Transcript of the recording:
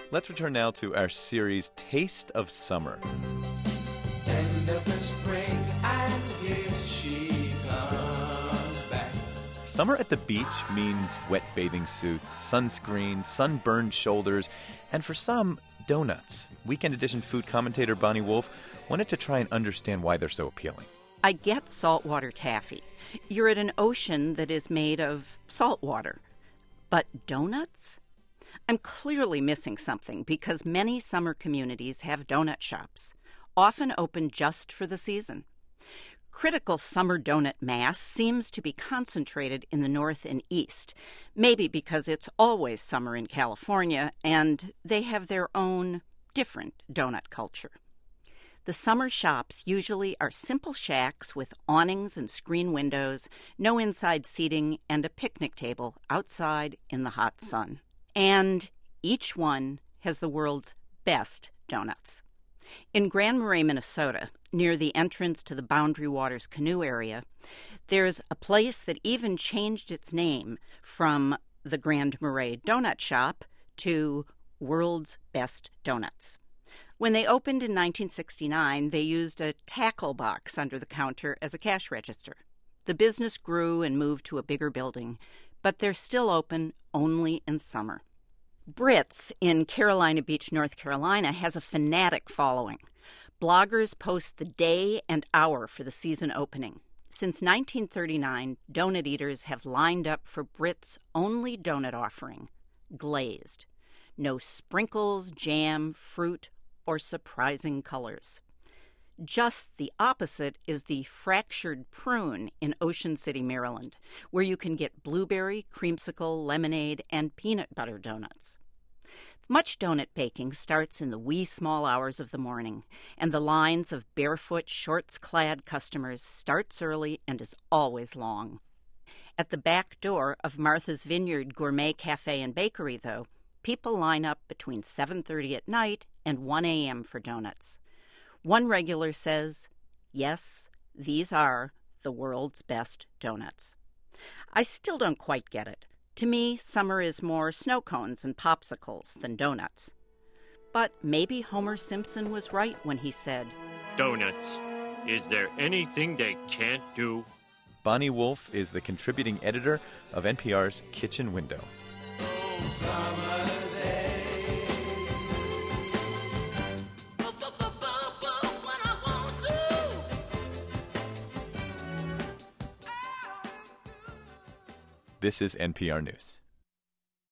Let's return now to our series, Taste of Summer. End of the spring, and here she comes back. Summer at the beach means wet bathing suits, sunscreen, sunburned shoulders, and for some, donuts. Weekend Edition food commentator Bonnie Wolf wanted to try and understand why they're so appealing. I get saltwater taffy. You're at an ocean that is made of salt water. But donuts? I'm clearly missing something because many summer communities have donut shops, often open just for the season. Critical summer donut mass seems to be concentrated in the north and east, maybe because it's always summer in California and they have their own different donut culture. The summer shops usually are simple shacks with awnings and screen windows, no inside seating, and a picnic table outside in the hot sun. And each one has the world's best donuts. In Grand Marais, Minnesota, near the entrance to the Boundary Waters canoe area, there's a place that even changed its name from the Grand Marais Donut Shop to World's Best Donuts. When they opened in 1969, they used a tackle box under the counter as a cash register. The business grew and moved to a bigger building, but they're still open only in summer. Brits in Carolina Beach, North Carolina, has a fanatic following. Bloggers post the day and hour for the season opening. Since 1939, donut eaters have lined up for Brits' only donut offering, glazed. No sprinkles, jam, fruit, or surprising colors. Just the opposite is the Fractured Prune in Ocean City, Maryland, where you can get blueberry, creamsicle, lemonade, and peanut butter donuts. Much donut baking starts in the wee small hours of the morning, and the lines of barefoot, shorts-clad customers starts early and is always long. At the back door of Martha's Vineyard Gourmet Cafe and Bakery, though, people line up between 7:30 at night and 1 a.m. for donuts. One regular says, yes, these are the world's best donuts. I still don't quite get it. To me, summer is more snow cones and popsicles than donuts. But maybe Homer Simpson was right when he said, Donuts. Is there anything they can't do? Bonnie Wolf is the contributing editor of NPR's Kitchen Window. Summer day. This is NPR News.